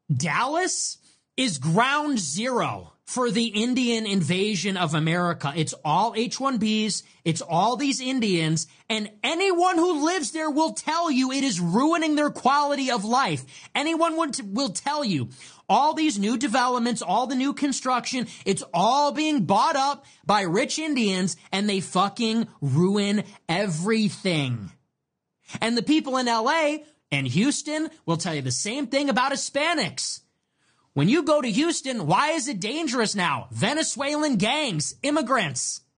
Dallas is ground zero for the Indian invasion of America. It's all H-1Bs. It's all these Indians. And anyone who lives there will tell you it is ruining their quality of life. Anyone will tell you all these new developments, all the new construction, it's all being bought up by rich Indians, and they fucking ruin everything. And the people in LA and Houston will tell you the same thing about Hispanics. When you go to Houston, why is it dangerous now? Venezuelan gangs, immigrants.